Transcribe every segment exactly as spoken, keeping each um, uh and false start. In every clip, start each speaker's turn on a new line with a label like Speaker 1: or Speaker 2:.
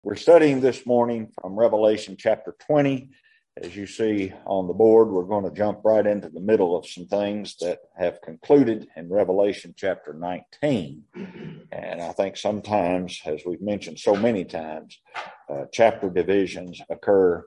Speaker 1: We're studying this morning from Revelation chapter twenty. As you see on the board, we're going to jump right into the middle of some things that have concluded in Revelation chapter nineteen. And I think sometimes, as we've mentioned so many times, uh, chapter divisions occur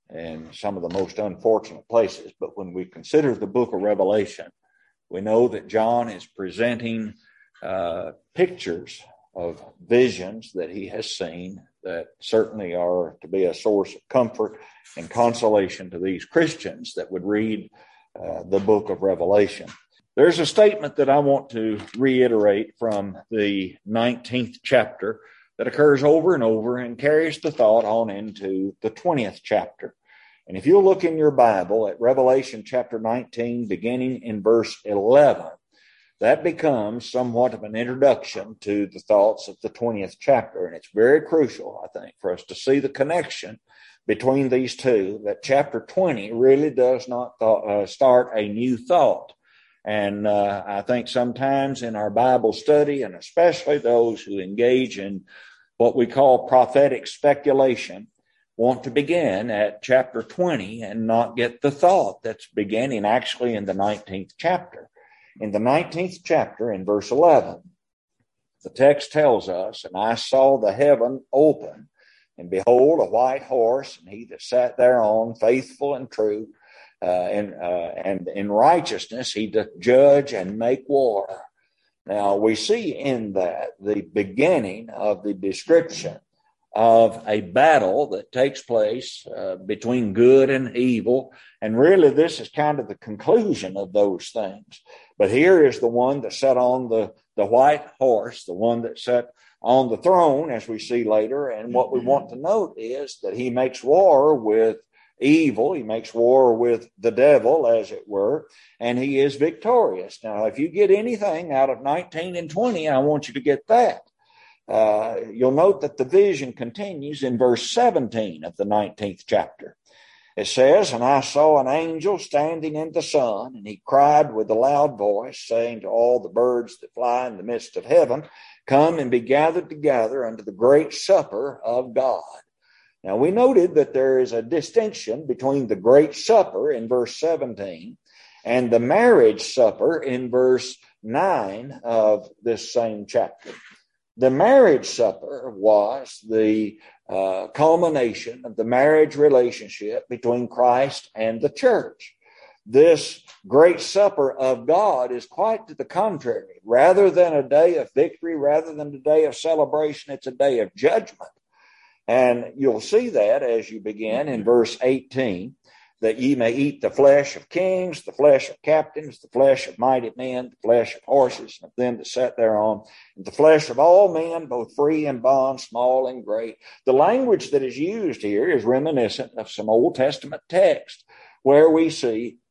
Speaker 1: in some of the most unfortunate places. But when we consider the book of Revelation, we know that John is presenting uh, pictures of visions that he has seen that certainly are to be a source of comfort and consolation to these Christians that would read uh, the book of Revelation. There's a statement that I want to reiterate from the nineteenth chapter that occurs over and over and carries the thought on into the twentieth chapter. And if you'll look in your Bible at Revelation chapter nineteen, beginning in verse eleven, that becomes somewhat of an introduction to the thoughts of the twentieth chapter. And it's very crucial, I think, for us to see the connection between these two, that chapter twenty really does not th- uh, start a new thought. And uh, I think sometimes in our Bible study, and especially those who engage in what we call prophetic speculation, want to begin at chapter twenty and not get the thought that's beginning actually in the nineteenth chapter. In the nineteenth chapter, in verse eleven, the text tells us, "And I saw the heaven open, and behold, a white horse, and he that sat thereon, faithful and true, uh, and, uh, and in righteousness he doth judge and make war." Now, we see in that the beginning of the description of a battle that takes place uh, between good and evil. And really, this is kind of the conclusion of those things. But here is the one that sat on the, the white horse, the one that sat on the throne, as we see later. And what we want to note is that he makes war with evil. He makes war with the devil, as it were, and he is victorious. Now, if you get anything out of nineteen and twenty, I want you to get that. Uh, you'll note that the vision continues in verse seventeen of the nineteenth chapter. It says, "And I saw an angel standing in the sun, and he cried with a loud voice, saying to all the birds that fly in the midst of heaven, Come and be gathered together unto the great supper of God." Now, we noted that there is a distinction between the great supper in verse seventeen and the marriage supper in verse nine of this same chapter. The marriage supper was the uh, culmination of the marriage relationship between Christ and the church. This great supper of God is quite to the contrary. Rather than a day of victory, rather than a day of celebration, it's a day of judgment. And you'll see that as you begin in verse eighteen, that ye may eat the flesh of kings, the flesh of captains, the flesh of mighty men, the flesh of horses, and of them that sat thereon, and the flesh of all men, both free and bond, small and great. The language that is used here is reminiscent of some Old Testament text where we see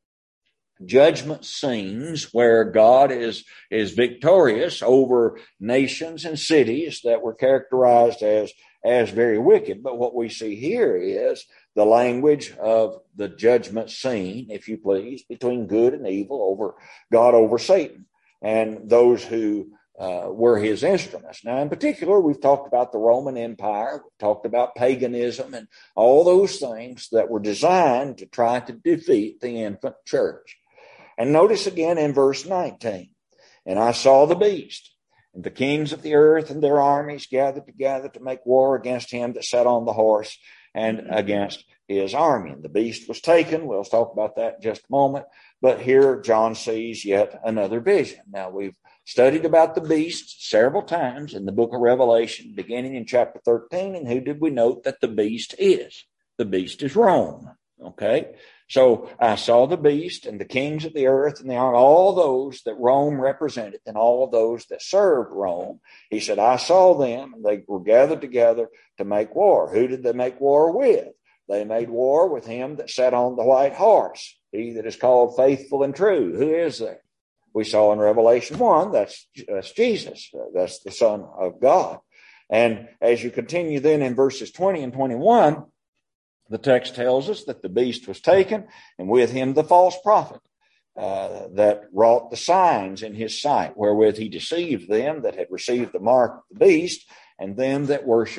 Speaker 1: judgment scenes where God is, is victorious over nations and cities that were characterized as, as very wicked. But what we see here is the language of the judgment scene, if you please, between good and evil, over God over Satan, and those who uh, were his instruments. Now, in particular, we've talked about the Roman Empire, we've talked about paganism, and all those things that were designed to try to defeat the infant church. And notice again in verse nineteen, "And I saw the beast, and the kings of the earth and their armies gathered together to make war against him that sat on the horse and against his army. And the beast was taken." We'll talk about that in just a moment. But here John sees yet another vision. Now, we've studied about the beast several times in the book of Revelation, beginning in chapter thirteen. And who did we note that the beast is? The beast is Rome. Okay? So I saw the beast and the kings of the earth and the army, all those that Rome represented and all of those that served Rome. He said, I saw them, and they were gathered together to make war. Who did they make war with? They made war with him that sat on the white horse, he that is called faithful and true. Who is that? We saw in Revelation one, that's, that's Jesus. That's the Son of God. And as you continue then in verses twenty and twenty-one, the text tells us that the beast was taken, and with him the false prophet uh, that wrought the signs in his sight, wherewith he deceived them that had received the mark of the beast, and them that worshipped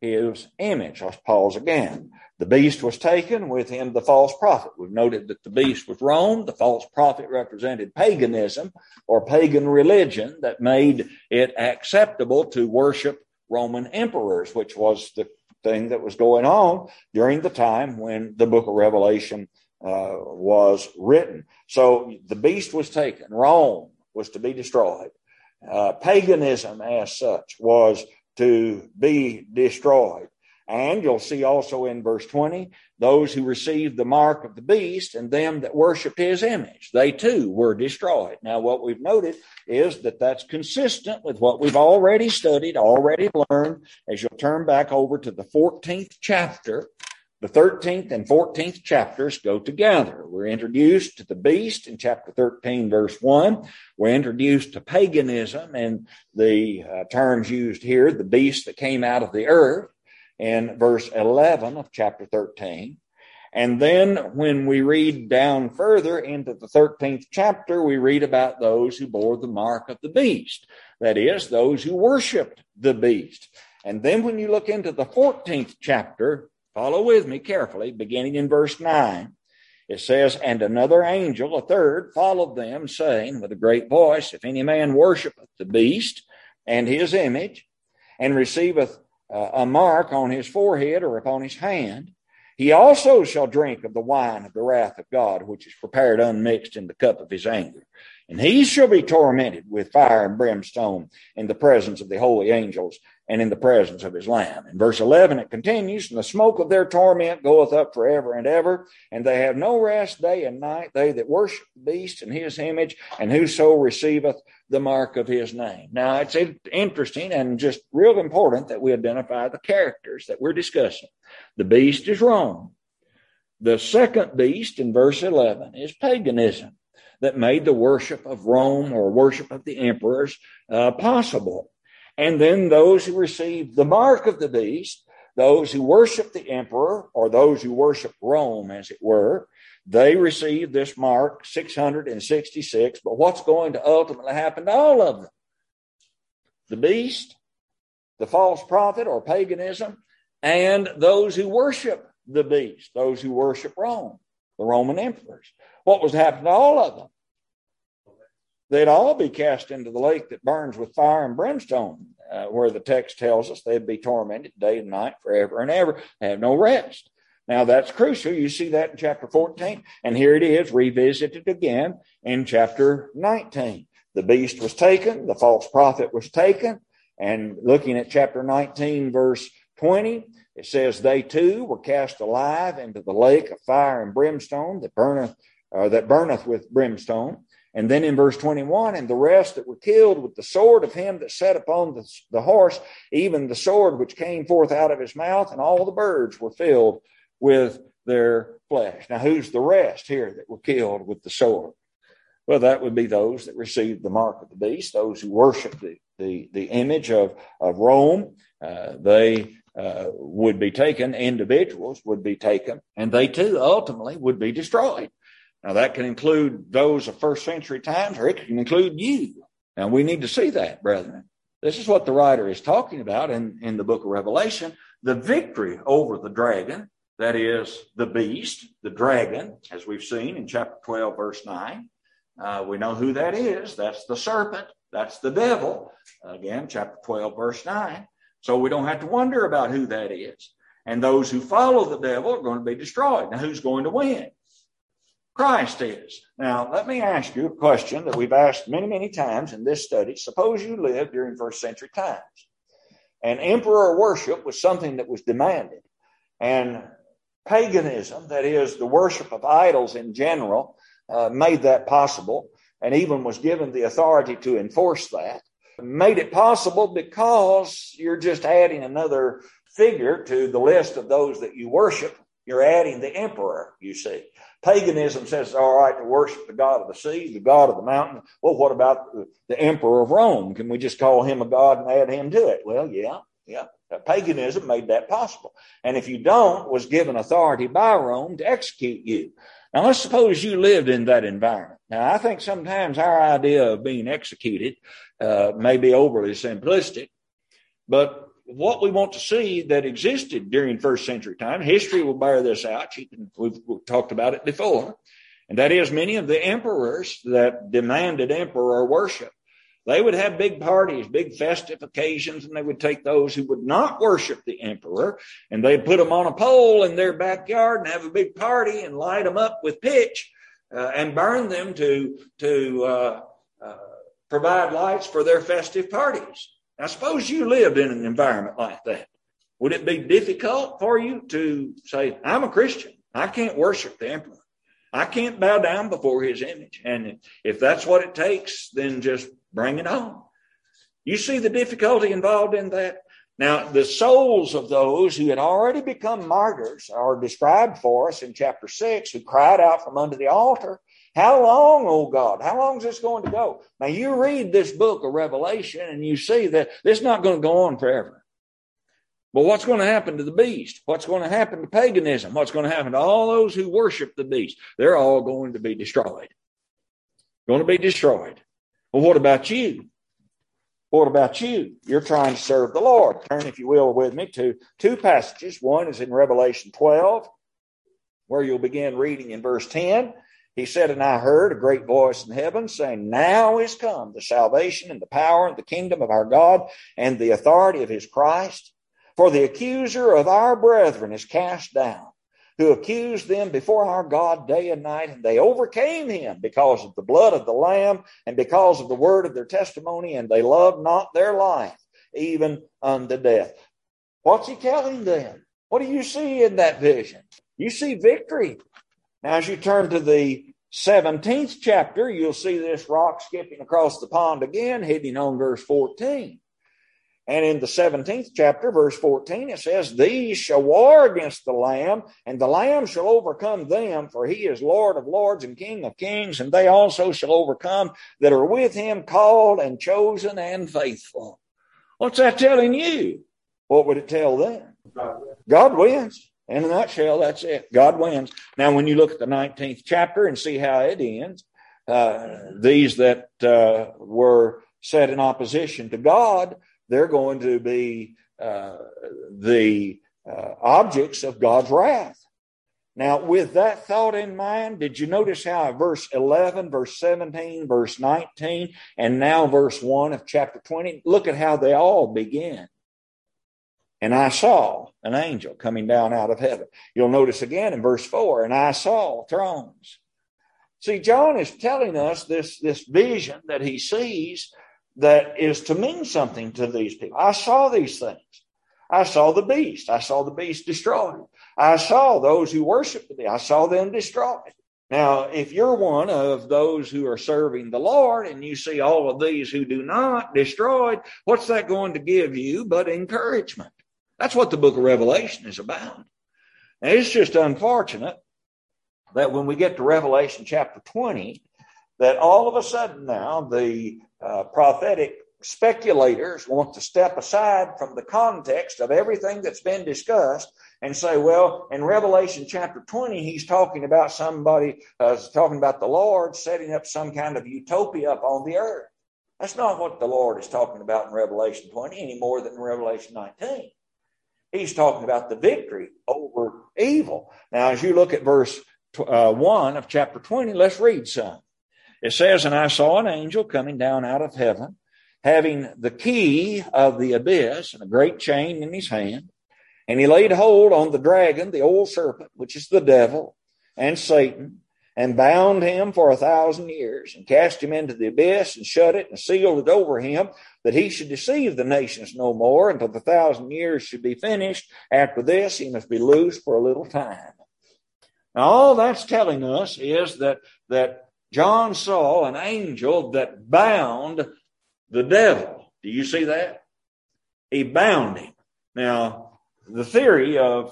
Speaker 1: his image. Let's pause again. The beast was taken, with him the false prophet. We've noted that the beast was Rome. The false prophet represented paganism or pagan religion that made it acceptable to worship Roman emperors, which was the thing that was going on during the time when the book of Revelation uh, was written. So the beast was taken. Rome was to be destroyed. Uh, paganism as such was to be destroyed. And you'll see also in verse twenty, those who received the mark of the beast and them that worshiped his image, they too were destroyed. Now, what we've noted is that that's consistent with what we've already studied, already learned. As you'll turn back over to the fourteenth chapter, the thirteenth and fourteenth chapters go together. We're introduced to the beast in chapter thirteen, verse one. We're introduced to paganism and the uh, terms used here, the beast that came out of the earth, in verse eleven of chapter thirteen. And then when we read down further into the thirteenth chapter, we read about those who bore the mark of the beast. That is, those who worshiped the beast. And then when you look into the fourteenth chapter, follow with me carefully, beginning in verse nine. It says, and another angel, a third, followed them, saying with a great voice, if any man worshipeth the beast and his image, and receiveth uh, a mark on his forehead or upon his hand, he also shall drink of the wine of the wrath of God, which is prepared unmixed in the cup of his anger. And he shall be tormented with fire and brimstone in the presence of the holy angels and in the presence of his Lamb. In verse eleven it continues, and the smoke of their torment goeth up forever and ever, and they have no rest day and night, they that worship the beast and his image, and whoso receiveth the mark of his name. Now, it's interesting and just real important that we identify the characters that we're discussing. The beast is Rome. The second beast in verse eleven is paganism that made the worship of Rome or worship of the emperors uh, possible. And then those who received the mark of the beast, those who worship the emperor or those who worship Rome, as it were, they received this mark, six hundred sixty-six. But what's going to ultimately happen to all of them? The beast, the false prophet or paganism, and those who worship the beast, those who worship Rome, the Roman emperors. What was to happen to all of them? They'd all be cast into the lake that burns with fire and brimstone, uh, where the text tells us they'd be tormented day and night forever and ever, have no rest. Now, that's crucial. You see that in chapter fourteen, and here it is revisited again in chapter nineteen. The beast was taken, the false prophet was taken, and looking at chapter nineteen, verse twenty, it says, they too were cast alive into the lake of fire and brimstone that burneth, uh, that burneth with brimstone. And then in verse twenty-one, and the rest that were killed with the sword of him that sat upon the, the horse, even the sword which came forth out of his mouth, and all the birds were filled with their flesh. Now, who's the rest here that were killed with the sword? Well, that would be those that received the mark of the beast, those who worship the, the, the image of, of Rome. Uh, they uh, would be taken, individuals would be taken, and they too ultimately would be destroyed. Now, that can include those of first century times, or it can include you. Now, we need to see that, brethren. This is what the writer is talking about in, in the book of Revelation. The victory over the dragon, that is the beast, the dragon, as we've seen in chapter twelve, verse nine. Uh, we know who that is. That's the serpent. That's the devil. Again, chapter twelve, verse nine. So we don't have to wonder about who that is. And those who follow the devil are going to be destroyed. Now, who's going to win? Christ is. Now, let me ask you a question that we've asked many, many times in this study. Suppose you lived during first century times, and emperor worship was something that was demanded, and paganism, that is the worship of idols in general, uh, made that possible, and even was given the authority to enforce that. Made it possible because you're just adding another figure to the list of those that you worship. You're adding the emperor, you see. Paganism says it's all right to worship the god of the sea, the god of the mountain. Well, what about the emperor of Rome? Can we just call him a god and add him to it? Well, yeah, yeah. Paganism made that possible. And if you don't, was given authority by Rome to execute you. Now, let's suppose you lived in that environment. Now, I think sometimes our idea of being executed uh, may be overly simplistic, but what we want to see that existed during first century time. History will bear this out. You can, we've, we've talked about it before. And that is many of the emperors that demanded emperor worship. They would have big parties, big festive occasions, and they would take those who would not worship the emperor, and they'd put them on a pole in their backyard and have a big party and light them up with pitch uh, and burn them to, to uh, uh, provide lights for their festive parties. Now, suppose you lived in an environment like that. Would it be difficult for you to say, I'm a Christian, I can't worship the emperor, I can't bow down before his image? And if that's what it takes, then just bring it on. You see the difficulty involved in that? Now, the souls of those who had already become martyrs are described for us in chapter six, who cried out from under the altar, how long, oh God? How long is this going to go? Now, you read this book of Revelation and you see that this is not going to go on forever. But what's going to happen to the beast? What's going to happen to paganism? What's going to happen to all those who worship the beast? They're all going to be destroyed. Going to be destroyed. Well, what about you? What about you? You're trying to serve the Lord. Turn, if you will, with me to two passages. One is in Revelation twelve, where you'll begin reading in verse ten. He said, and I heard a great voice in heaven saying, now is come the salvation and the power and the kingdom of our God and the authority of his Christ. For the accuser of our brethren is cast down, who accused them before our God day and night, and they overcame him because of the blood of the Lamb and because of the word of their testimony, and they loved not their life, even unto death. What's he telling them? What do you see in that vision? You see victory. Now, as you turn to the seventeenth chapter, you'll see this rock skipping across the pond again, hitting on verse fourteen. And in the seventeenth chapter, verse fourteen, it says, these shall war against the Lamb, and the Lamb shall overcome them, for he is Lord of lords and King of kings, and they also shall overcome that are with him, called and chosen and faithful. What's that telling you? What would it tell them? God wins. In a nutshell, that's it. God wins. Now, when you look at the nineteenth chapter and see how it ends, uh, these that uh, were set in opposition to God, they're going to be uh, the uh, objects of God's wrath. Now, with that thought in mind, did you notice how verse eleven, verse seventeen, verse nineteen, and now verse one of chapter twenty, look at how they all begin. And I saw an angel coming down out of heaven. You'll notice again in verse four, and I saw thrones. See, John is telling us this, this vision that he sees that is to mean something to these people. I saw these things. I saw the beast. I saw the beast destroyed. I saw those who worship the beast. I saw them destroyed. Now, if you're one of those who are serving the Lord and you see all of these who do not destroyed, what's that going to give you but encouragement? That's what the book of Revelation is about. Now, it's just unfortunate that when we get to Revelation chapter twenty, that all of a sudden now the uh, prophetic speculators want to step aside from the context of everything that's been discussed and say, well, in Revelation chapter twenty, he's talking about somebody, uh, talking about the Lord setting up some kind of utopia up on the earth. That's not what the Lord is talking about in Revelation twenty any more than in Revelation nineteen. He's talking about the victory over evil. Now, as you look at verse uh, one of chapter twenty, let's read some. It says, and I saw an angel coming down out of heaven, having the key of the abyss and a great chain in his hand. And he laid hold on the dragon, the old serpent, which is the devil and Satan, and bound him for a thousand years, and cast him into the abyss, and shut it, and sealed it over him, that he should deceive the nations no more, until the thousand years should be finished. After this, he must be loosed for a little time. Now, all that's telling us is that, that John saw an angel that bound the devil. Do you see that? He bound him. Now, the theory of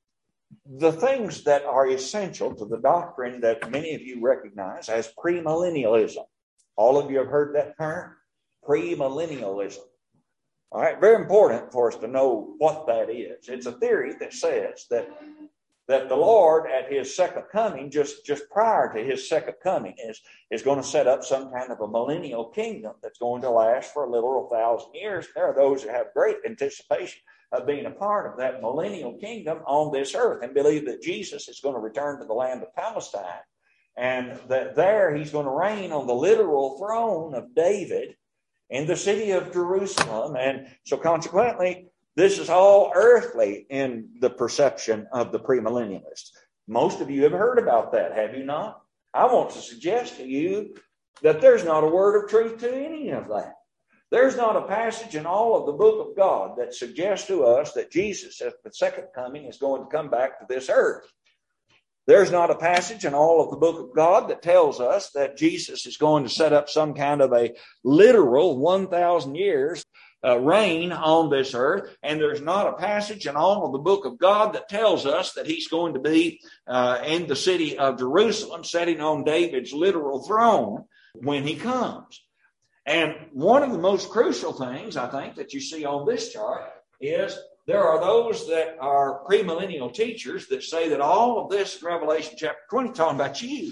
Speaker 1: the things that are essential to the doctrine that many of you recognize as premillennialism. All of you have heard that term? Premillennialism. All right, very important for us to know what that is. It's a theory that says that, that the Lord at his second coming, just, just prior to his second coming, is, is going to set up some kind of a millennial kingdom that's going to last for a literal thousand years. There are those that have great anticipation of being a part of that millennial kingdom on this earth, and believe that Jesus is going to return to the land of Palestine, and that there he's going to reign on the literal throne of David in the city of Jerusalem. And so consequently, this is all earthly in the perception of the premillennialists. Most of you have heard about that, have you not? I want to suggest to you that there's not a word of truth to any of that. There's not a passage in all of the book of God that suggests to us that Jesus at the second coming is going to come back to this earth. There's not a passage in all of the book of God that tells us that Jesus is going to set up some kind of a literal one thousand years uh, reign on this earth. And there's not a passage in all of the book of God that tells us that he's going to be uh, in the city of Jerusalem, sitting on David's literal throne when he comes. And one of the most crucial things, I think, that you see on this chart is there are those that are premillennial teachers that say that all of this in Revelation chapter twenty is talking about you.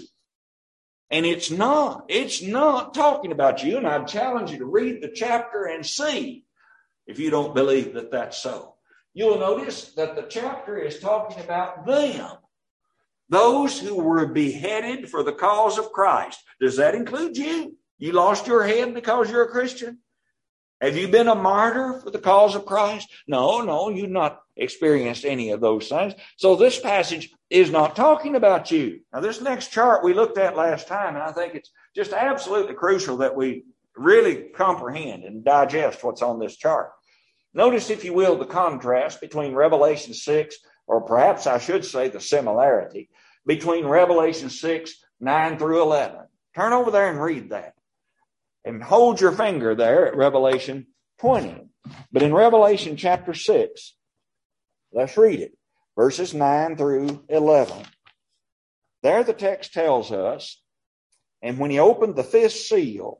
Speaker 1: And it's not. It's not talking about you. And I'd challenge you to read the chapter and see if you don't believe that that's so. You'll notice that the chapter is talking about them, those who were beheaded for the cause of Christ. Does that include you? You lost your head because you're a Christian? Have you been a martyr for the cause of Christ? No, no, you've not experienced any of those things. So this passage is not talking about you. Now, this next chart we looked at last time, and I think it's just absolutely crucial that we really comprehend and digest what's on this chart. Notice, if you will, the contrast between Revelation six, or perhaps I should say the similarity, between Revelation six, nine through eleven. Turn over there and read that. And hold your finger there at Revelation twenty. But in Revelation chapter six, let's read it. Verses nine through eleven. There the text tells us, and when he opened the fifth seal,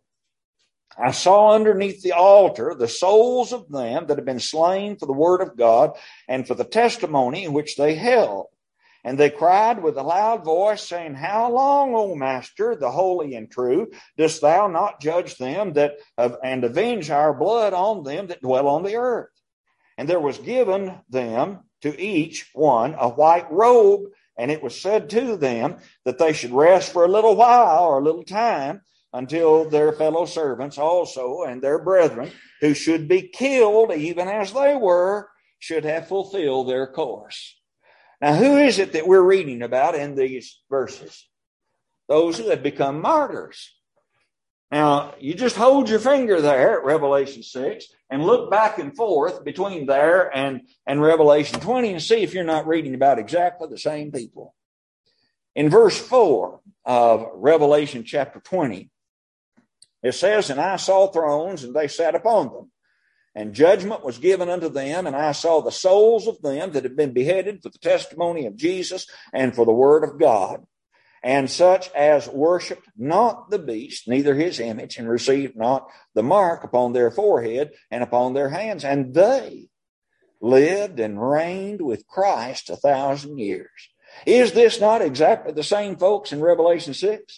Speaker 1: I saw underneath the altar the souls of them that had been slain for the word of God and for the testimony which they held. And they cried with a loud voice, saying, How long, O Master, the holy and true, dost thou not judge them that and avenge our blood on them that dwell on the earth? And there was given them to each one a white robe, and it was said to them that they should rest for a little while or a little time until their fellow servants also and their brethren, who should be killed even as they were, should have fulfilled their course. Now, who is it that we're reading about in these verses? Those who have become martyrs. Now, you just hold your finger there at Revelation six and look back and forth between there and, and Revelation twenty and see if you're not reading about exactly the same people. In verse four of Revelation chapter twenty, it says, And I saw thrones, and they sat upon them. And judgment was given unto them, and I saw the souls of them that had been beheaded for the testimony of Jesus and for the word of God, and such as worshipped not the beast, neither his image, and received not the mark upon their forehead and upon their hands. And they lived and reigned with Christ a thousand years. Is this not exactly the same folks in Revelation six?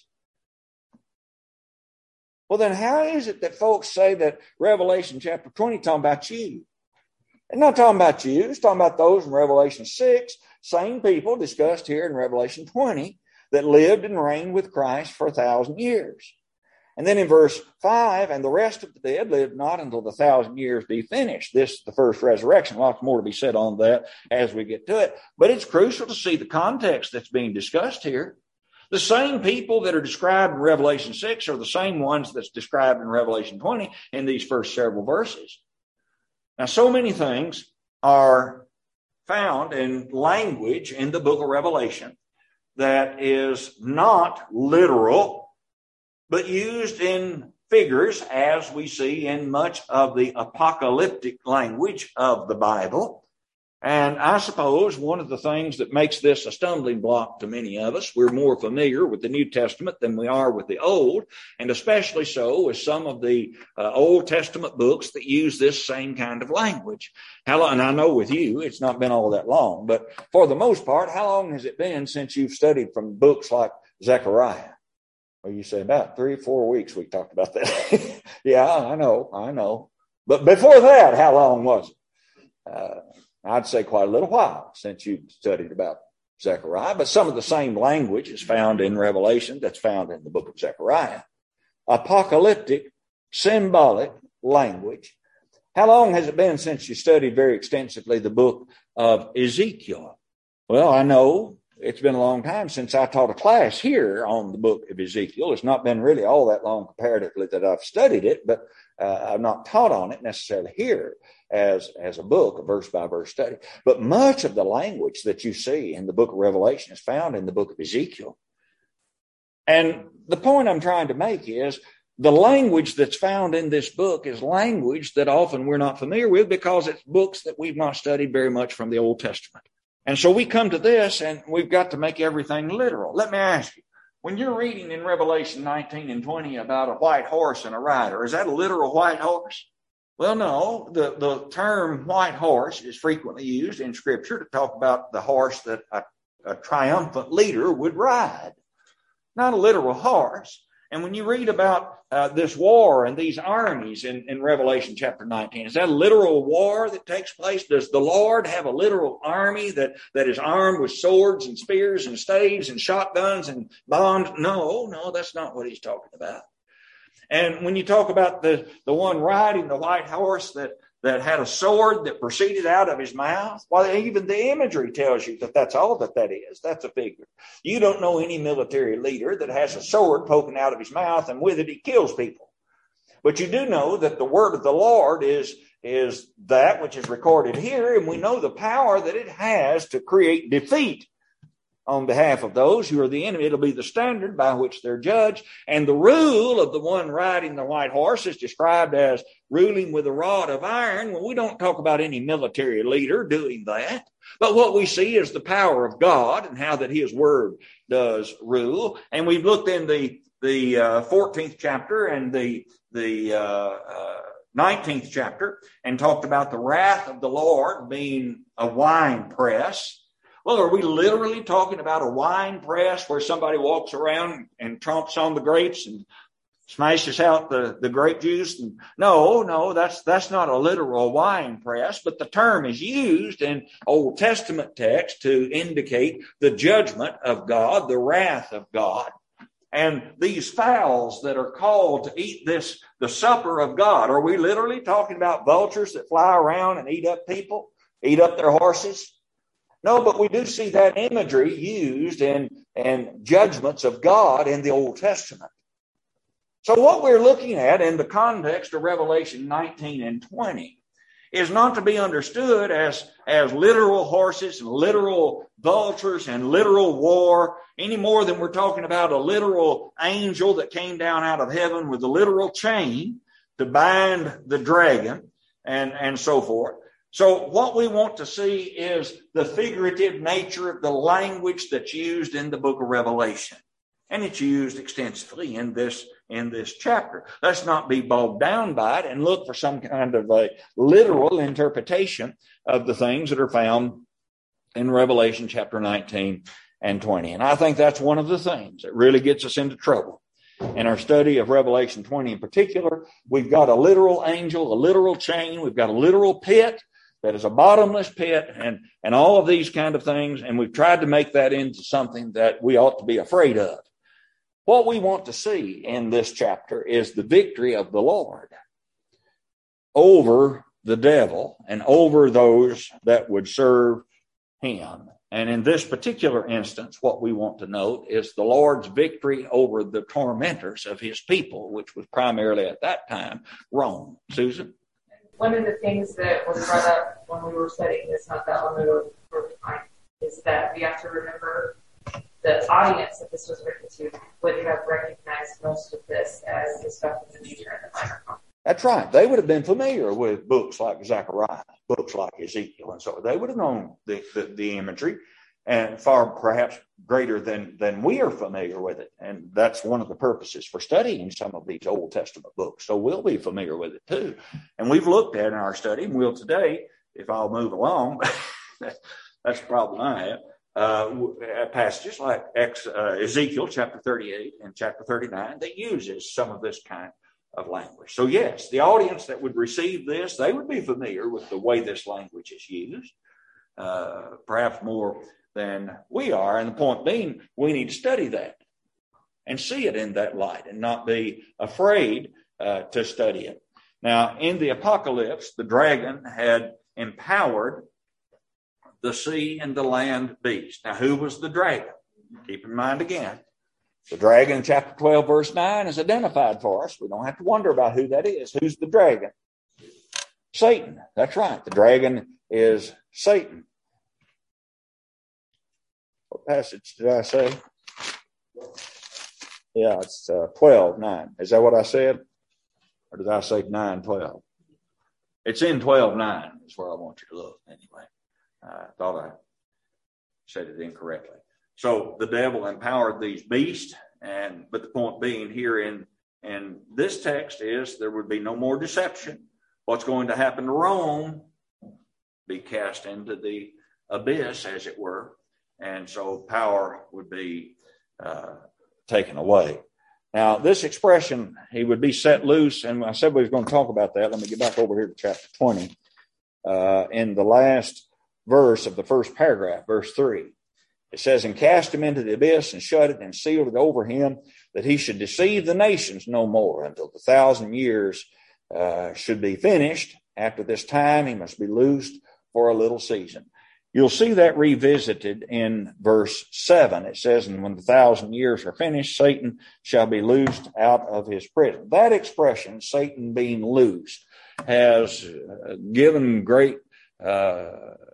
Speaker 1: Well, then how is it that folks say that Revelation chapter twenty is talking about you? It's not talking about you. It's talking about those in Revelation six, same people discussed here in Revelation twenty, that lived and reigned with Christ for a thousand years. And then in verse five, and the rest of the dead lived not until the thousand years be finished. This is the first resurrection. Lots more to be said on that as we get to it. But it's crucial to see the context that's being discussed here. The same people that are described in Revelation six are the same ones that's described in Revelation twenty in these first several verses. Now, so many things are found in language in the book of Revelation that is not literal, but used in figures, as we see in much of the apocalyptic language of the Bible. And I suppose one of the things that makes this a stumbling block to many of us, we're more familiar with the New Testament than we are with the Old, and especially so with some of the uh, Old Testament books that use this same kind of language. How long, and I know with you, it's not been all that long, but for the most part, how long has it been since you've studied from books like Zechariah? Well, you say about three, four weeks we talked about that. Yeah, I know, I know. But before that, how long was it? uh, I'd say quite a little while since you've studied about Zechariah, but some of the same language is found in Revelation that's found in the book of Zechariah. Apocalyptic, symbolic language. How long has it been since you studied very extensively the book of Ezekiel? Well, I know it's been a long time since I taught a class here on the book of Ezekiel. It's not been really all that long comparatively that I've studied it, but uh, I've not taught on it necessarily here as, as a book, a verse-by-verse study. But much of the language that you see in the book of Revelation is found in the book of Ezekiel. And the point I'm trying to make is the language that's found in this book is language that often we're not familiar with because it's books that we've not studied very much from the Old Testament. And so we come to this and we've got to make everything literal. Let me ask you, when you're reading in Revelation nineteen and twenty about a white horse and a rider, is that a literal white horse? Well, no, the, the term white horse is frequently used in Scripture to talk about the horse that a, a triumphant leader would ride, not a literal horse. And when you read about uh, this war and these armies in, in Revelation chapter nineteen, is that a literal war that takes place? Does the Lord have a literal army that, that is armed with swords and spears and staves and shotguns and bombs? No, no, that's not what he's talking about. And when you talk about the, the one riding the white horse that, that had a sword that proceeded out of his mouth, well, even the imagery tells you that that's all that that is. That's a figure. You don't know any military leader that has a sword poking out of his mouth and with it he kills people. But you do know that the word of the Lord is, is that which is recorded here, and we know the power that it has to create defeat on behalf of those who are the enemy. It'll be the standard by which they're judged. And the rule of the one riding the white horse is described as ruling with a rod of iron. Well, we don't talk about any military leader doing that. But what we see is the power of God and how that his word does rule. And we've looked in the, the uh, fourteenth chapter and the, the uh, uh, nineteenth chapter and talked about the wrath of the Lord being a wine press. Well, are we literally talking about a wine press where somebody walks around and tromps on the grapes and smashes out the, the grape juice? And no, no, that's that's not a literal wine press, but the term is used in Old Testament text to indicate the judgment of God, the wrath of God. And these fowls that are called to eat this, the supper of God, are we literally talking about vultures that fly around and eat up people, eat up their horses? No, but we do see that imagery used in, in judgments of God in the Old Testament. So what we're looking at in the context of Revelation nineteen and twenty is not to be understood as, as literal horses and literal vultures and literal war, any more than we're talking about a literal angel that came down out of heaven with a literal chain to bind the dragon and, and so forth. So what we want to see is the figurative nature of the language that's used in the book of Revelation. And it's used extensively in this, in this chapter. Let's not be bogged down by it and look for some kind of a literal interpretation of the things that are found in Revelation chapter nineteen and twenty. And I think that's one of the things that really gets us into trouble. In our study of Revelation twenty in particular, we've got a literal angel, a literal chain, we've got a literal pit that is a bottomless pit, and, and all of these kind of things, and we've tried to make that into something that we ought to be afraid of. What we want to see in this chapter is the victory of the Lord over the devil and over those that would serve him. And in this particular instance, what we want to note is the Lord's victory over the tormentors of his people, which was primarily at that time Rome. Susan?
Speaker 2: One of the things that was brought up when we were studying this, not that long ago, is that we have to remember the audience that this was written to would have recognized most of this as the stuff in the Major and the Minor Prophets.
Speaker 1: That's right. They would have been familiar with books like Zechariah, books like Ezekiel, and so they would have known the, the, the imagery, and far perhaps greater than, than we are familiar with it. And that's one of the purposes for studying some of these Old Testament books. So we'll be familiar with it too. And we've looked at in our study, and we'll today, if I'll move along, that's the problem I have, uh, passages like Ex, uh, Ezekiel chapter thirty-eight and chapter thirty-nine that uses some of this kind of language. So yes, the audience that would receive this, they would be familiar with the way this language is used, uh, perhaps more than we are. And the point being, we need to study that and see it in that light and not be afraid uh, to study it. Now, in the apocalypse, the dragon had empowered the sea and the land beast. Now, who was the dragon? Keep in mind again, the dragon in chapter twelve, verse nine is identified for us. We don't have to wonder about who that is. Who's the dragon? Satan. That's right. The dragon is Satan. What passage did I say? Yeah, it's uh, twelve nine. Is that what I said? Or did I say nine twelve? It's in twelve nine is where I want you to look anyway. I thought I said it incorrectly. So the devil empowered these beasts, and but the point being here in, in this text is there would be no more deception. What's going to happen to Rome? Be cast into the abyss, as it were, and so power would be uh, taken away. Now, this expression, he would be set loose, and I said we were going to talk about that. Let me get back over here to chapter twenty. Uh, in the last verse of the first paragraph, verse three, it says, and cast him into the abyss and shut it and sealed it over him, that he should deceive the nations no more until the thousand years uh, should be finished. After this time, he must be loosed for a little season. You'll see that revisited in verse seven. It says, and when the thousand years are finished, Satan shall be loosed out of his prison. That expression, Satan being loosed, has given great uh,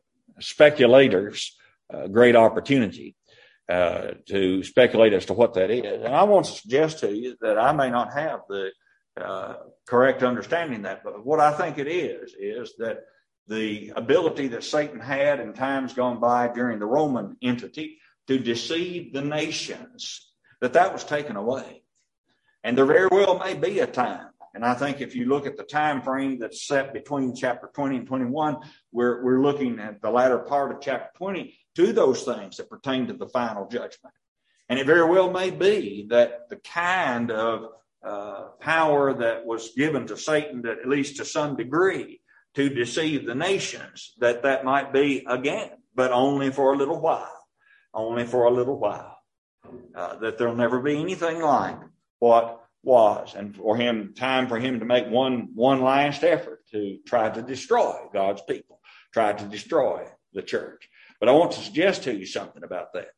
Speaker 1: speculators a great opportunity uh, to speculate as to what that is. And I want to suggest to you that I may not have the uh, correct understanding of that, but what I think it is, is that the ability that Satan had in times gone by during the Roman entity to deceive the nations, that that was taken away. And there very well may be a time. And I think if you look at the time frame that's set between chapter twenty and twenty-one, we're, we're looking at the latter part of chapter twenty to those things that pertain to the final judgment. And it very well may be that the kind of uh, power that was given to Satan, that at least to some degree, to deceive the nations, that that might be again, but only for a little while, only for a little while, uh, that there'll never be anything like what was, and for him, time for him to make one, one last effort to try to destroy God's people, try to destroy the church. But I want to suggest to you something about that.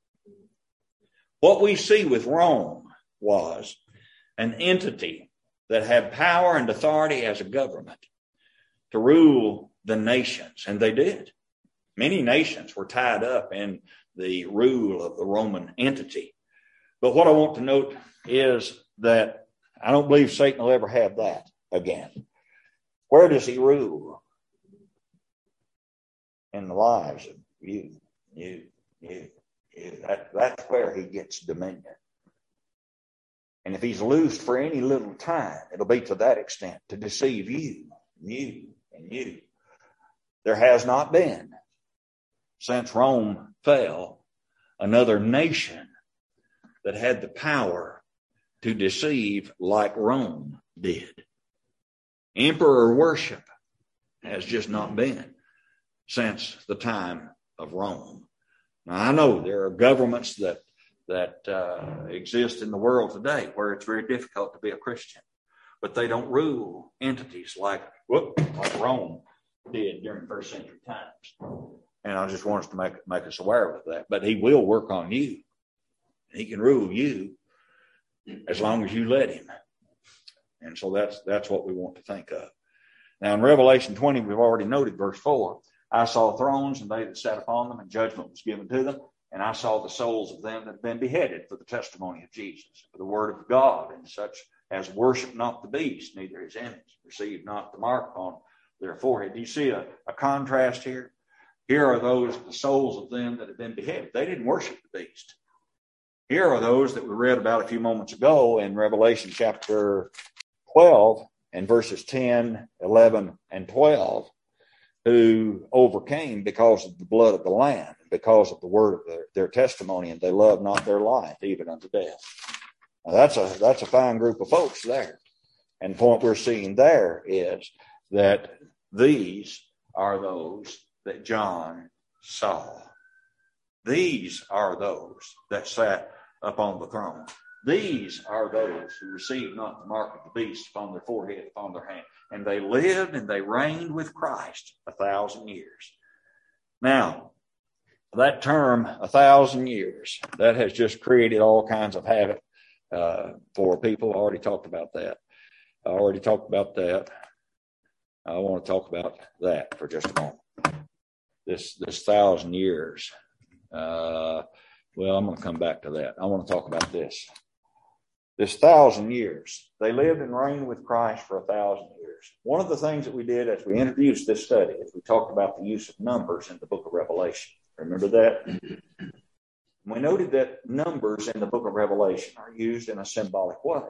Speaker 1: What we see with Rome was an entity that had power and authority as a government to rule the nations, and they did. Many nations were tied up in the rule of the Roman entity. But what I want to note is that I don't believe Satan will ever have that again. Where does he rule? In the lives of you, you, you, you. That, that's where he gets dominion. And if he's loosed for any little time, it'll be to that extent, to deceive you, you, and you. There has not been, since Rome fell, another nation that had the power to deceive like Rome did. Emperor worship has just not been since the time of Rome. Now, I know there are governments that that uh, exist in the world today where it's very difficult to be a Christian, but they don't rule entities like, whoop, like Rome did during first century times. And I just want us to make, make us aware of that. But he will work on you. He can rule you as long as you let him. And so that's that's what we want to think of. Now in Revelation twenty, we've already noted verse four. I saw thrones and they that sat upon them, and judgment was given to them. And I saw the souls of them that had been beheaded for the testimony of Jesus, for the word of God, and such as worship not the beast, neither his image, receive not the mark on their forehead. Do you see a, a contrast here? Here are those, the souls of them that have been beheaded. They didn't worship the beast. Here are those that we read about a few moments ago in Revelation chapter twelve and verses ten, eleven, and twelve, who overcame because of the blood of the Lamb, because of the word of their, their testimony, and they loved not their life even unto death. Now that's a that's a fine group of folks there. And the point we're seeing there is that these are those that John saw. These are those that sat upon the throne. These are those who received not the mark of the beast upon their forehead, upon their hand. And they lived and they reigned with Christ a thousand years. Now, that term, a thousand years, that has just created all kinds of havoc uh, for people. I already talked about that. I already talked about that. I want to talk about that for just a moment. This this thousand years. Uh, well, I'm going to come back to that. I want to talk about this. This thousand years. They lived and reigned with Christ for a thousand years. One of the things that we did as we introduced this study is we talked about the use of numbers in the book of Revelation. Remember that? We noted that numbers in the book of Revelation are used in a symbolic way.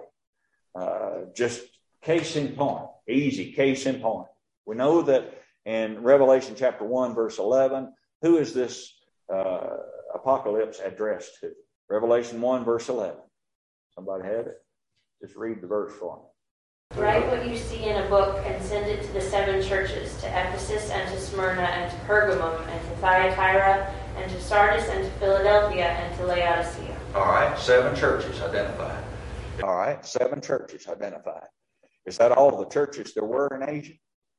Speaker 1: Uh, just case in point, easy case in point. We know that in Revelation chapter one, verse eleven, who is this uh, apocalypse addressed to? Revelation one, verse eleven. Somebody have it? Just read the verse for me.
Speaker 3: Write what you see in a book and send it to the seven churches, to Ephesus and to Smyrna and to Pergamum and to Thyatira and to Sardis and to Philadelphia and to Laodicea.
Speaker 1: All right, seven churches identified. All right, seven churches identified. Is that all the churches there were in Asia?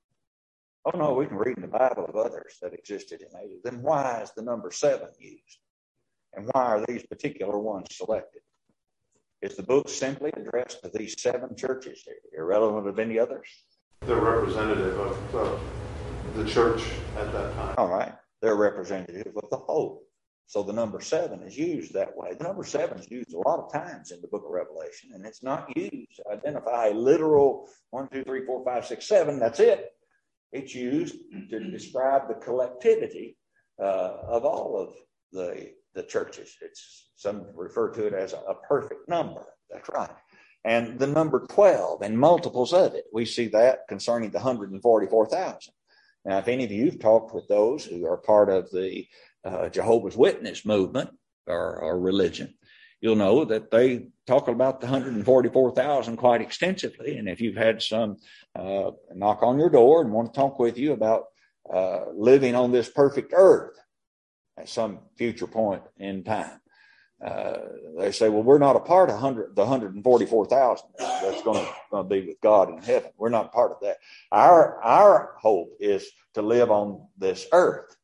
Speaker 1: Oh, no, we can read in the Bible of others that existed in Asia. Then why is the number seven used? And why are these particular ones selected? Is the book simply addressed to these seven churches, irrelevant of any others?
Speaker 4: They're representative of uh, the church at that time.
Speaker 1: All right. They're representative of the whole. So the number seven is used that way. The number seven is used a lot of times in the book of Revelation, and it's not used to identify a literal one, two, three, four, five, six, seven. That's it. It's used to describe the collectivity uh, of all of the the churches. It's some refer to it as a, a perfect number. That's right. And the number twelve and multiples of it, we see that concerning the one hundred forty-four thousand. Now, if any of you have talked with those who are part of the uh, Jehovah's Witness movement or, or religion, you'll know that they talk about the one hundred forty-four thousand quite extensively. And if you've had some uh, knock on your door and want to talk with you about uh, living on this perfect earth at some future point in time, uh, they say, well, we're not a part of one hundred, the one hundred forty-four thousand that's going to be with God in heaven. We're not part of that. Our, our hope is to live on this earth.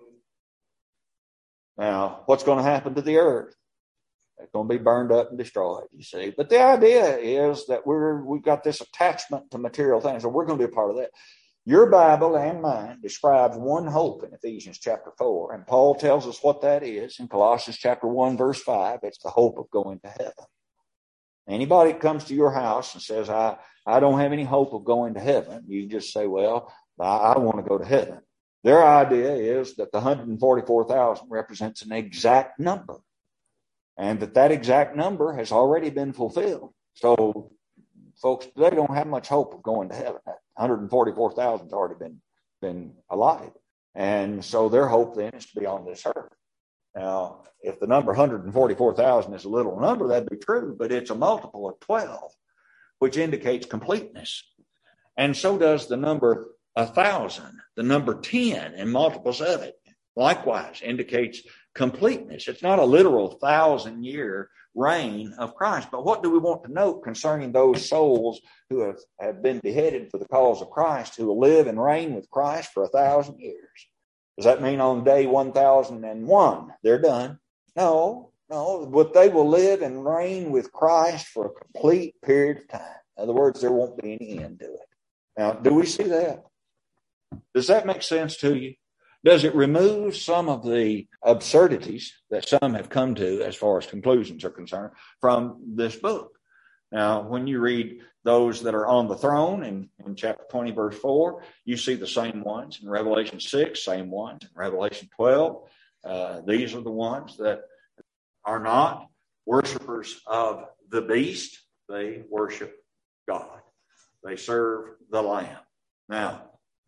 Speaker 1: Now, what's going to happen to the earth? It's going to be burned up and destroyed, you see. But the idea is that we're, we've got this attachment to material things, so we're going to be a part of that. Your Bible and mine describes one hope in Ephesians chapter four, and Paul tells us what that is in Colossians chapter one, verse five. It's the hope of going to heaven. Anybody that comes to your house and says, I, I don't have any hope of going to heaven, you just say, well, I, I want to go to heaven. Their idea is that the one hundred forty-four thousand represents an exact number, and that that exact number has already been fulfilled. So, folks, they don't have much hope of going to heaven. one hundred forty-four thousand has already been, been allotted. And so their hope then is to be on this earth. Now, if the number one hundred forty-four thousand is a little number, that'd be true, but it's a multiple of twelve, which indicates completeness. And so does the number one thousand, the number ten and multiples of it, likewise indicates completeness. It's not a literal thousand year reign of Christ. But what do we want to note concerning those souls who have, have been beheaded for the cause of Christ, who will live and reign with Christ for a thousand years? Does that mean on day one thousand one they're done? No, no, but they will live and reign with Christ for a complete period of time. In other words, there won't be any end to it. Now, do we see that? Does that make sense to you? Does it remove some of the absurdities that some have come to as far as conclusions are concerned from this book? Now, when you read those that are on the throne in, in chapter twenty, verse four, you see the same ones. In Revelation six, same ones. In Revelation twelve, uh, these are the ones that are not worshipers of the beast. They worship God. They serve the Lamb. Now,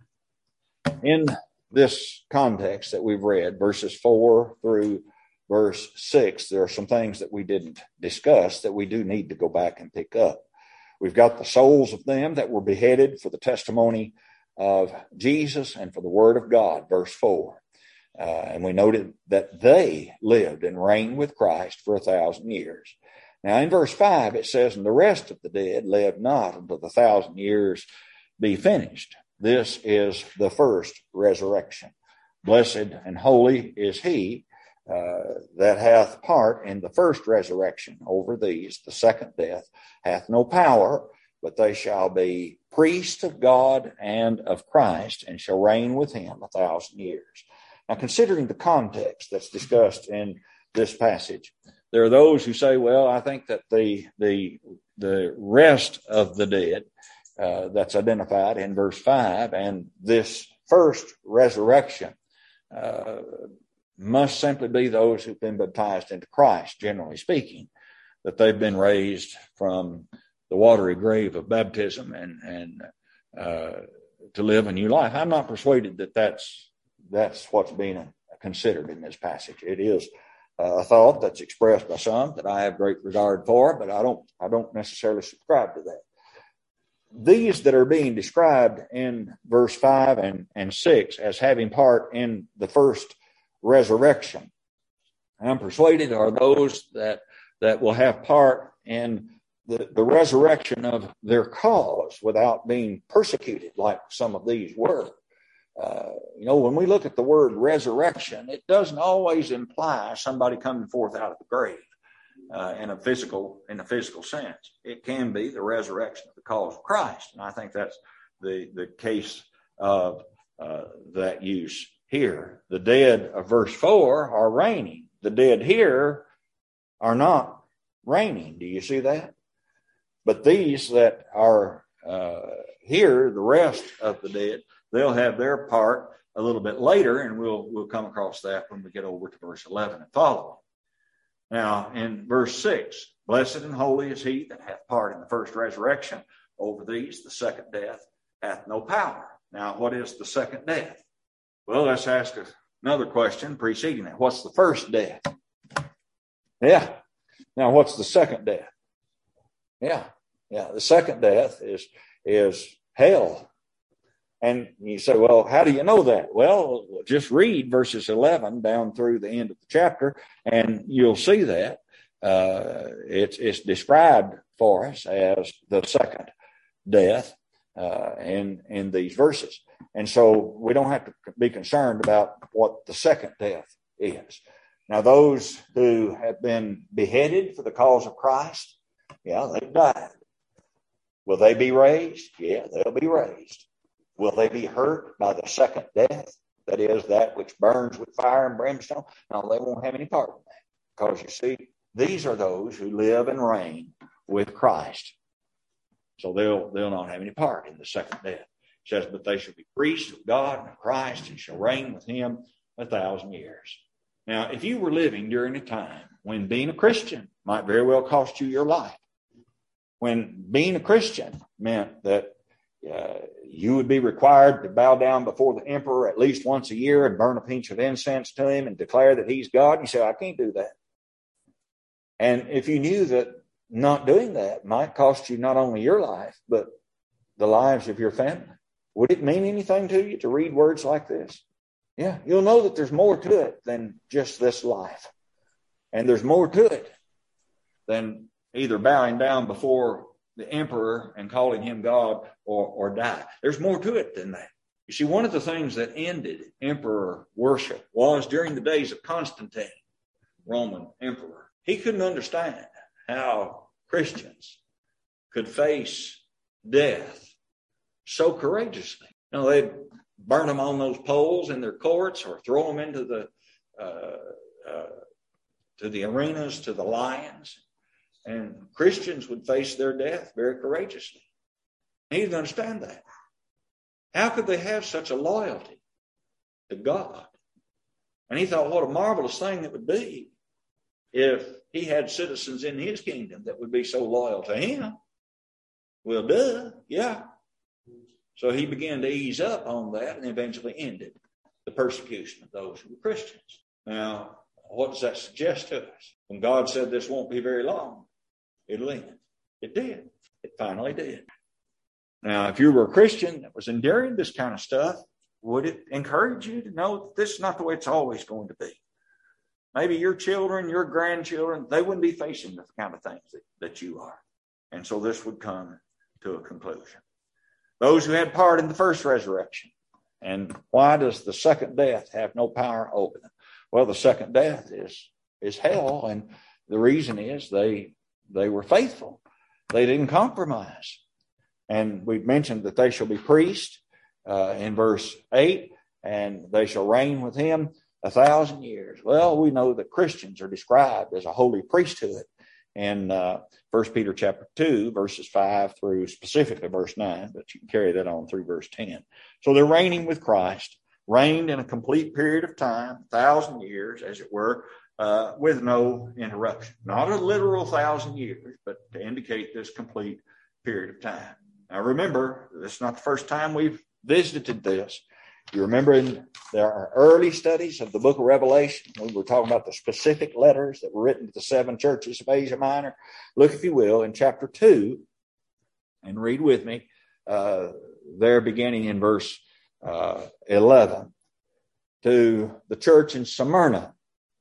Speaker 1: in this context that we've read, verses four through verse six, there are some things that we didn't discuss that we do need to go back and pick up. we've got the souls of them that were beheaded for the testimony of Jesus and for the word of God, verse four. Uh, and we noted that they lived and reigned with Christ for a thousand years. Now in verse five it says, and the rest of the dead lived not until the thousand years be finished. This is the first resurrection. Blessed and holy is he uh, that hath part in the first resurrection. Over these the second death hath no power, but they shall be priests of God and of Christ, and shall reign with him a thousand years. Now, considering the context that's discussed in this passage, there are those who say, well, I think that the the the rest of the dead uh, that's identified in verse five and this first resurrection uh, must simply be those who've been baptized into Christ, generally speaking, that they've been raised from the watery grave of baptism and and uh, to live a new life. I'm not persuaded that that's that's what's being considered in this passage. It is a thought that's expressed by some that I have great regard for, but I don't I don't necessarily subscribe to that. These that are being described in verse five and, and six as having part in the first resurrection, I'm persuaded are those that that will have part in the, the resurrection of their cause without being persecuted like some of these were. Uh, you know, when we look at the word resurrection, it doesn't always imply somebody coming forth out of the grave uh, in a physical in a physical sense. It can be the resurrection of the cause of Christ, and I think that's the the case of uh, that use here. The dead of verse four are reigning. The dead here are not reigning. Do you see that? But these that are uh, here, the rest of the dead, they'll have their part a little bit later, and we'll we'll come across that when we get over to verse eleven and following. Now, in verse six, blessed and holy is he that hath part in the first resurrection. Over these the second death hath no power. Now, what is the second death? Well, let's ask another question preceding that. What's the first death? Yeah. Now, what's the second death? Yeah. Yeah. The second death is is hell. And you say, well, how do you know that? Well, just read verses eleven down through the end of the chapter, and you'll see that uh, it's, it's described for us as the second death uh, in, in these verses. And so we don't have to be concerned about what the second death is. Now, those who have been beheaded for the cause of Christ, yeah, they've died. Will they be raised? Yeah, they'll be raised. Will they be hurt by the second death? That is, that which burns with fire and brimstone? No, they won't have any part in that. Because you see, these are those who live and reign with Christ. So they'll they'll not have any part in the second death. It says, but they shall be priests of God and of Christ and shall reign with him a thousand years. Now, if you were living during a time when being a Christian might very well cost you your life, when being a Christian meant that Uh, you would be required to bow down before the emperor at least once a year and burn a pinch of incense to him and declare that he's God. You say, I can't do that. And if you knew that not doing that might cost you not only your life, but the lives of your family, would it mean anything to you to read words like this? Yeah, you'll know that there's more to it than just this life. And there's more to it than either bowing down before the emperor and calling him God or, or die. There's more to it than that. You see, one of the things that ended emperor worship was during the days of Constantine, Roman emperor. He couldn't understand how Christians could face death so courageously. You know, they'd burn them on those poles in their courts or throw them into the, uh, uh, to the arenas, to the lions. And Christians would face their death very courageously. He didn't understand that. How could they have such a loyalty to God? And he thought what a marvelous thing it would be if he had citizens in his kingdom that would be so loyal to him. Well, duh, yeah. So he began to ease up on that and eventually ended the persecution of those who were Christians. Now, what does that suggest to us? When God said this won't be very long, it'll end. It did. It finally did. Now, if you were a Christian that was enduring this kind of stuff, would it encourage you to know that this is not the way it's always going to be? Maybe your children, your grandchildren, they wouldn't be facing the kind of things that, that you are. And so this would come to a conclusion. Those who had part in the first resurrection. And why does the second death have no power over them? Well, the second death is, is hell. And the reason is they, they were faithful. They didn't compromise. And we've mentioned that they shall be priests uh, in verse eight, and they shall reign with him a thousand years. Well, we know that Christians are described as a holy priesthood in uh, First Peter chapter two, verses five through specifically verse nine, but you can carry that on through verse ten. So they're reigning with Christ, reigned in a complete period of time, a thousand years, as it were, uh, with no interruption. Not a literal thousand years, but to indicate this complete period of time. Now remember, this is not the first time we've visited this. You remember in our early studies of the book of Revelation, we were talking about the specific letters that were written to the seven churches of Asia Minor. Look, if you will, in chapter two, and read with me, uh, there beginning in verse uh, eleven, to the church in Smyrna.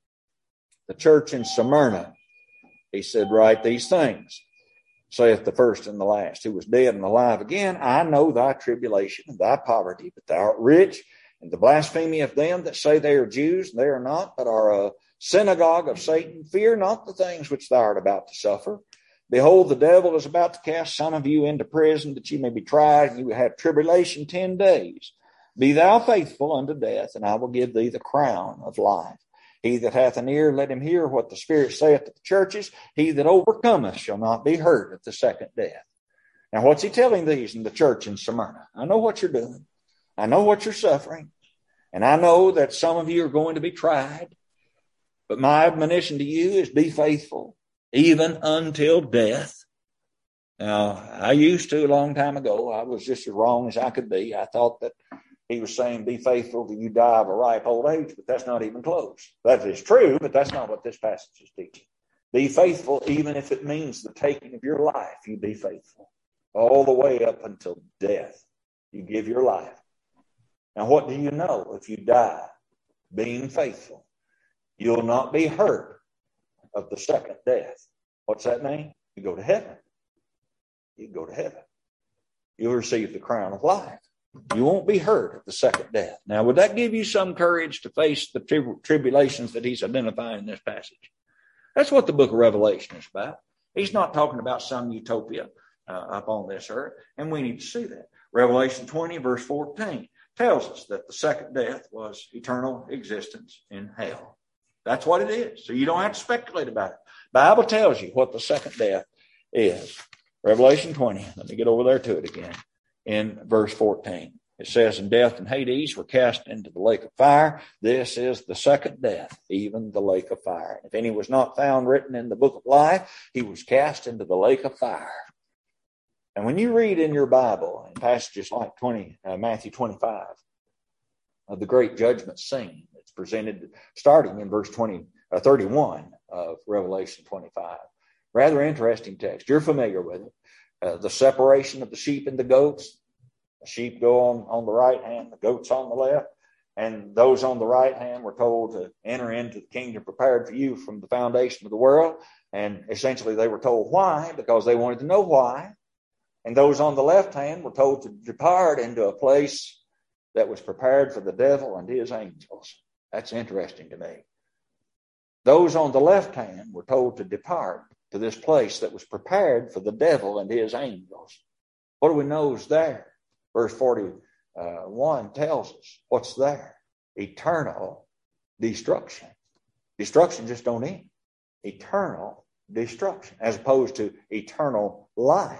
Speaker 1: The church in Smyrna, he said, write these things. Saith the first and the last, who was dead and alive again, I know thy tribulation and thy poverty, but thou art rich, and the blasphemy of them that say they are Jews, and they are not, but are a synagogue of Satan. Fear not the things which thou art about to suffer. Behold, the devil is about to cast some of you into prison, that you may be tried, and you will have tribulation ten days. Be thou faithful unto death, and I will give thee the crown of life. He that hath an ear, let him hear what the Spirit saith to the churches. He that overcometh shall not be hurt at the second death. Now, what's he telling these in the church in Smyrna? I know what you're doing. I know what you're suffering. And I know that some of you are going to be tried. But my admonition to you is be faithful, even until death. Now, I used to a long time ago. I was just as wrong as I could be. I thought that he was saying, be faithful till you die of a ripe old age, but that's not even close. That is true, but that's not what this passage is teaching. Be faithful, even if it means the taking of your life. You be faithful all the way up until death. You give your life. Now, what do you know if you die being faithful? You'll not be hurt of the second death. What's that mean? You go to heaven. You go to heaven. You'll receive the crown of life. You won't be hurt at the second death. Now, would that give you some courage to face the tri- tribulations that he's identifying in this passage? That's what the book of Revelation is about. He's not talking about some utopia uh, up on this earth, and we need to see that. Revelation twenty, verse fourteen, tells us that the second death was eternal existence in hell. That's what it is. So you don't have to speculate about it. The Bible tells you what the second death is. Revelation twenty, let me get over there to it again. In verse fourteen, it says, and death and Hades were cast into the lake of fire. This is the second death, even the lake of fire. If any was not found written in the book of life, he was cast into the lake of fire. And when you read in your Bible, in passages like twenty, uh, Matthew twenty-five, of the great judgment scene, it's presented starting in verse twenty, uh, thirty-one of Revelation twenty-five. Rather interesting text. You're familiar with it. Uh, the separation of the sheep and the goats. The sheep go on, on the right hand, the goats on the left. And those on the right hand were told to enter into the kingdom prepared for you from the foundation of the world. And essentially they were told why, because they wanted to know why. And those on the left hand were told to depart into a place that was prepared for the devil and his angels. That's interesting to me. Those on the left hand were told to depart to this place that was prepared for the devil and his angels. What do we know is there? Verse forty-one tells us what's there. Eternal destruction. Destruction just don't end. Eternal destruction, as opposed to eternal life.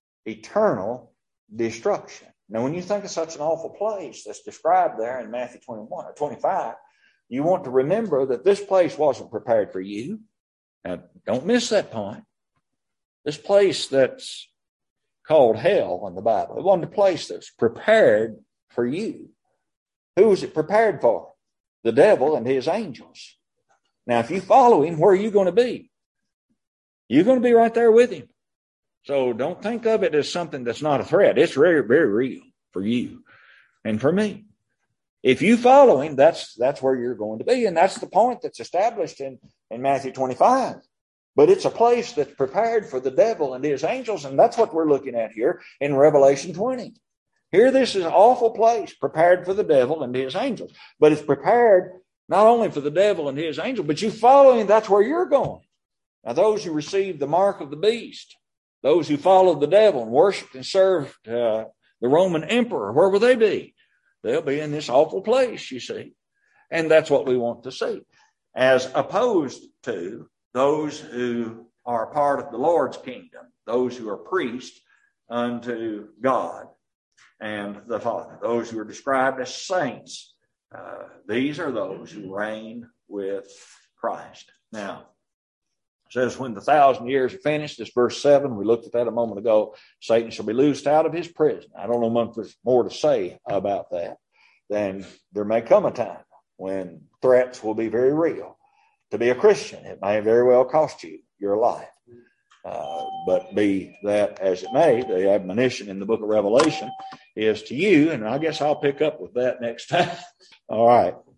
Speaker 1: Eternal destruction. Now, when you think of such an awful place that's described there in Matthew twenty-one or twenty-five, you want to remember that this place wasn't prepared for you. Now, don't miss that point. This place that's called hell in the Bible, it wasn't a place that's prepared for you. Who was it prepared for? The devil and his angels. Now, if you follow him, where are you going to be? You're going to be right there with him. So don't think of it as something that's not a threat. It's very, very real for you and for me. If you follow him, that's that's where you're going to be. And that's the point that's established in, in Matthew twenty-five. But it's a place that's prepared for the devil and his angels. And that's what we're looking at here in Revelation twenty. Here, this is an awful place prepared for the devil and his angels. But it's prepared not only for the devil and his angel, but you follow him, that's where you're going. Now, those who received the mark of the beast, those who followed the devil and worshiped and served uh, the Roman emperor, where will they be? They'll be in this awful place, you see. And that's what we want to see. As opposed to those who are part of the Lord's kingdom, those who are priests unto God and the Father, those who are described as saints. Uh, these are those who reign with Christ. Now, it says when the thousand years are finished, this verse seven, we looked at that a moment ago, Satan shall be loosed out of his prison. I don't know much more to say about that. Then there may come a time when threats will be very real. To be a Christian, it may very well cost you your life. Uh, but be that as it may, the admonition in the book of Revelation is to you, and I guess I'll pick up with that next time. All right.